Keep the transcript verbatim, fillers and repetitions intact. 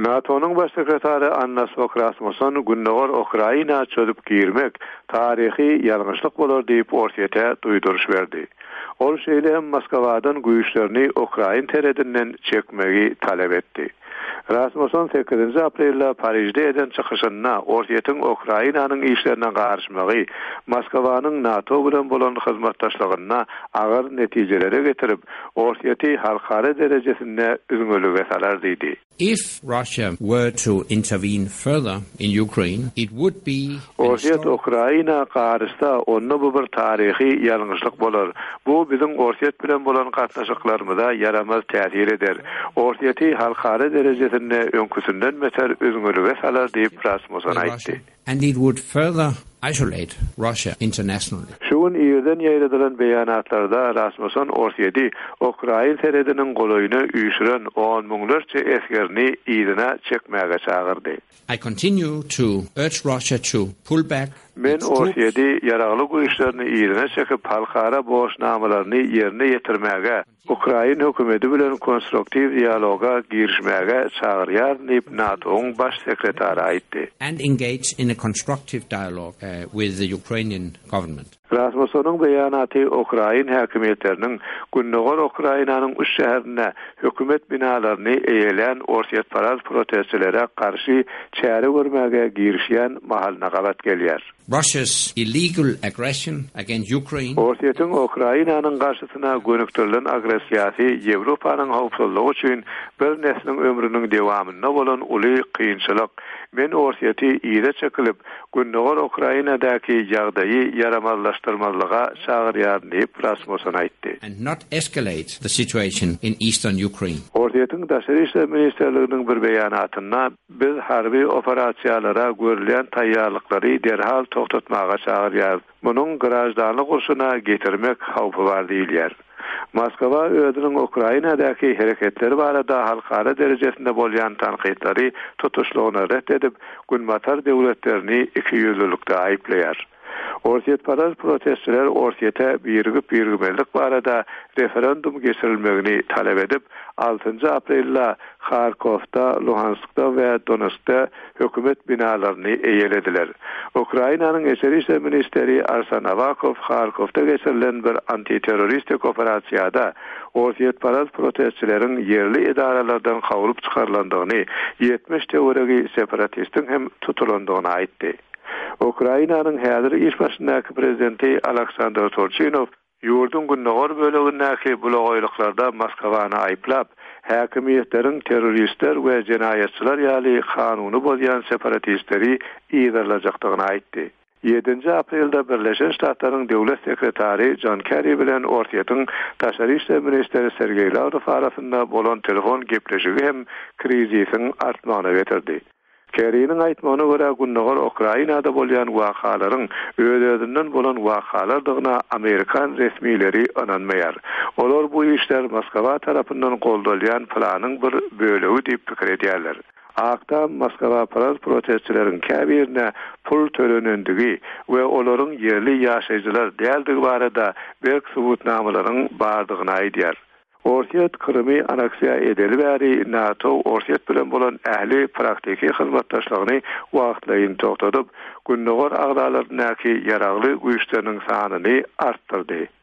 NATO'nun baş sekretary Anna Fogh Rasmussen günnäger Ukraina çözüp girmek tarihi ýalňyşlyk bolar diýip ortaya duýduruş berdi. Ol şeýle hem Moskwadan güýçlerini Ukraina teredinden çekmegi talep etdi. Rasmussen sekizinji aprelde Parisde eden çykyşyna ortaýatyň Ukrainanyň işlerine garşmagy, Moskwanyň NATO bilen bolan hyzmatdaşlygyna agyr netijelere getirip, ortaýaty halkara derejesinde üňülüge salar diýdi. If Russia were to intervene further in Ukraine, it would be Ortaýat Ukraina garşyda onu bu bir tarihi ýalňyşlyk bolar. Bu biziň ortaýat bilen bolan gatnaşyklarymyza yaramaz täsir eder. Ortaýaty halkara derejesinde öňküsünden meter özüňülüge salar diýip Rasmussen aýtdy. And it would further isolate Russia internationally. Şuun ýerden ýaýradylan beýanatlarda Rasmussen ortaýady Ukraina terediniň golaýyny üýşüren on müňlerçe eskerini ýerine çekmäge çagyrdy. I continue to urge Russia to pull back. Men ortaýady ýaragly güýçlerini ýerine çekip halkara boşnamalaryny ýerine ýetirmäge, Ukraina hökümeti bilen konstruktiv dialoga girişmäge çagyrýar diýip NATO'nun baş sekretary aýtdy. And engage in a constructive dialogue uh, with the Ukrainian government. Rasmussen'ın beýanaty Ukraina häkimetleriniň günnäger Ukrainanyň üç şäherine hökümet binalaryny eýelen ortaýat paraz protestçilere karşı çäre görmäge girişýän mahalna gabat gelýär. Russia's illegal aggression against Ukraine Ortaýatyň Ukrainanyň garşysyna gönüktirilen agressiýasy Ýewropanyň howpsuzlygy üçin bir nesliniň ömrüniň dewamyna bolan uly kynçylyk. Men ortaýaty ýere çekilip, günnäger Ukrainadaky ýagdaýy yaramazlaşdyrmalyga çagyrýar diýip Rasmussen aýtdy. And not escalate the situation in eastern Ukraine. Ortaýatyň daşary işler ministrliginiň bir beýanatyna biz harby operasiýalara görülen taýýarlyklary derhal toktatmaga çagyrýar. Munyň garajdany gurşuna getirmek hawpy bar diýilýär. Moskwa özüniň Ukrainadaky hereketleri barada halkara derejesinde bolýan tanqidleri tutuşlugyny ret edip, günbatar döwletlerini ikiyüzlülükde aýplaýar. Ortaýat paraz protestçiler ortaýata birgip birgimelik barada referendum geçirilmegini talep edip, altynjy aprelde Kharkovda, Luhanskda we Donetskda hökümet binalaryny eýelediler. Ukrainanyň Eşeri işler ministeri Arsen Avakov Kharkovda geçirilen bir antiterroristik operasiýada ortaýat paraz protestçileriň yerli idaralardan howlup çykarlandygyny, yetmiş teoregi separatistin hem tutulandygyny aýtdy. Ukrainanyň häzir iş başyndaky prezidenti Aleksandr Turchinov ýurdun günnäger bölegindäki bulogaýlyklarda Moskwany aýplap, häkimetleriň terroristler we jenaýatçylar ýaly kanuny bozýan separatistleri ýerlejakdygyny aýtdy. ýedinji aprelde Birleşen Ştatlaryň döwlet sekretary John Kerry bilen ortaýatyň taşary işler ministeri Sergey Lavrov arasynda bolan telefon gepleşigi hem krizisin artmagyna getirdi. Kerry'nin aýtmagyna görä günnäger Ukrainada bolýan wakalaryň öz-özünden bolan wakalardygyna Amerikan resmileri inanmaýar. Olar bu işler Moskwa tarapyndan goldalýan planyň bir bölegi diýip pikir edýärler. Akta Moskwa paraz protestçileriň käbirine pul tölenendigi we olaryň yerli ýaşaýjylar däldigi barada berk subutnamalaryň bardygyny aýdýar. Ortaýat Krymy aneksiýa edeli bäri NATO ortaýat bilen bolan ähli praktiki hyzmatdaşlygyny wagtlaýyn toktadyp, günnäger agdalaryndaky ýaragly güýçleriň sanyny artdyrdy.